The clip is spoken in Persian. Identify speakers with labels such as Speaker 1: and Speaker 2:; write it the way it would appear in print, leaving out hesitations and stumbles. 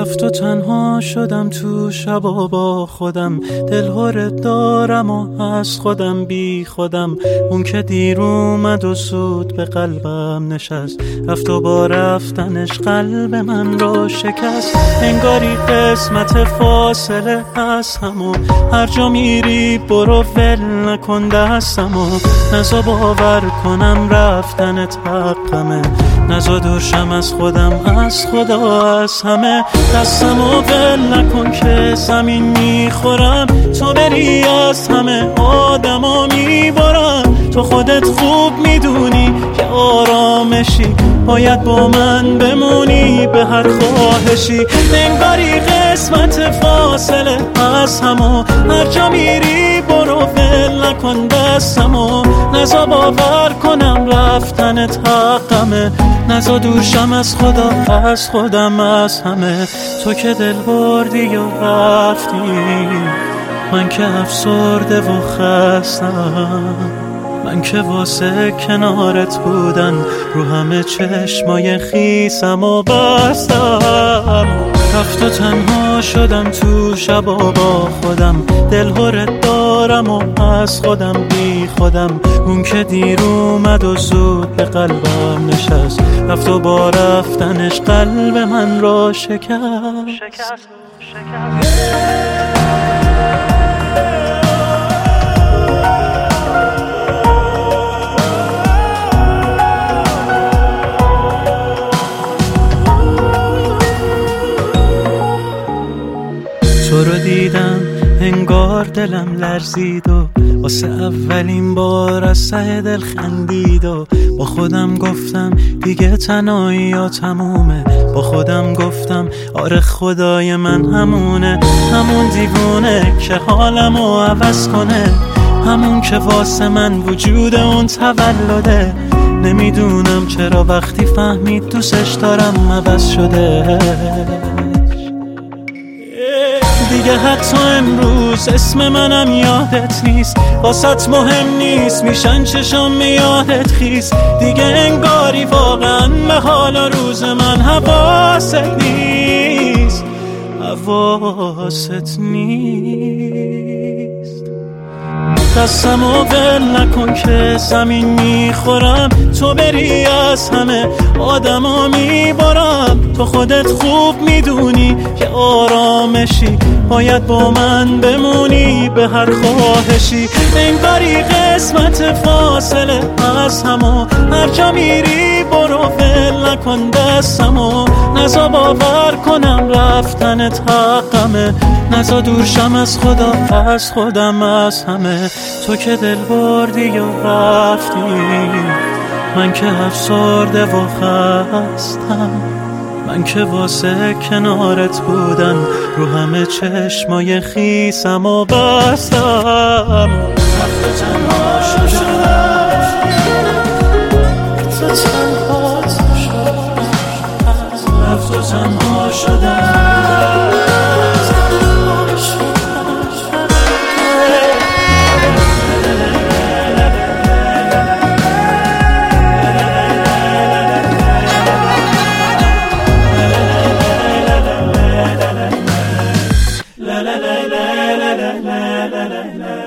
Speaker 1: رفت و تنها شدم تو شبا با خودم، دلهره دارم و از خودم بی خودم. اون که دیر اومد و زود به قلبم نشست، رفت و با رفتنش قلب من رو شکست. انگاری قسمت فاصله از همو، هر جا میری برو ول نکن دستمو. نزا باور کنم رفتنت حقمه، نزا دورشم از خودم، از خدا، از همه. دستمو ول نکن که زمین میخورم، تو بری از همه آدما میبارم. تو خودت خوب میدونی که آرامشی، باید با من بمونی به هر خواهشی. انگاری قسمت فاصله از همو، هر جا میری برو ول نکن دستمو. نزا باور کنم رفتنت حقمه، نزا دورشم از خدا، از خودم، از همه. تو که دل بردی و رفتی، من که افسرده و خستم. من که واسه کنارت بودن رو همه چشمای خیسم و بستم. رفت و تنها شدم تو شبا با خودم، دلهره دارم و از خودم بی خودم. اون که دیر اومد و زود به قلبم نشست، رفت و با رفتنش قلب من را شکست. تو رو دیدم انگار دلم لرزید و واسه اولین بار از ته دل خندید و با خودم گفتم دیگه تنهایی یا تمومه. با خودم گفتم آره خدای من همونه، همون دیوونه که حالمو عوض کنه، همون که واسه من وجود اون تولده. نمیدونم چرا وقتی فهمید دوستش دارم عوض شده. دیگه حتی امروز اسم منم یادت نیست، واسط مهم نیست میشن چشام یادت خیس. دیگه انگاری واقعا به حال روز من حواست نیست، حواست نیست. دستمو ول نکن که زمین میخورم، تو بری از همه آدما میبارم. تو خودت خوب میدونی که آرامشی، باید با من بمونی به هر خواهشی. انگاری قسمت فاصله از همو، هر جا میری برو ول نکن دستمو. نزا باور کنم رفتنت حقمه، نزا دورشم از خدا، از خودم، از همه. تو که دل بردی و رفتی، من که افسرده و خستم. من که واسه کنارت بودن رو همه چشمای خیسم و بستم. رفت و تنها شدم، رفت و تنها شدم. La la la la la la la la la la.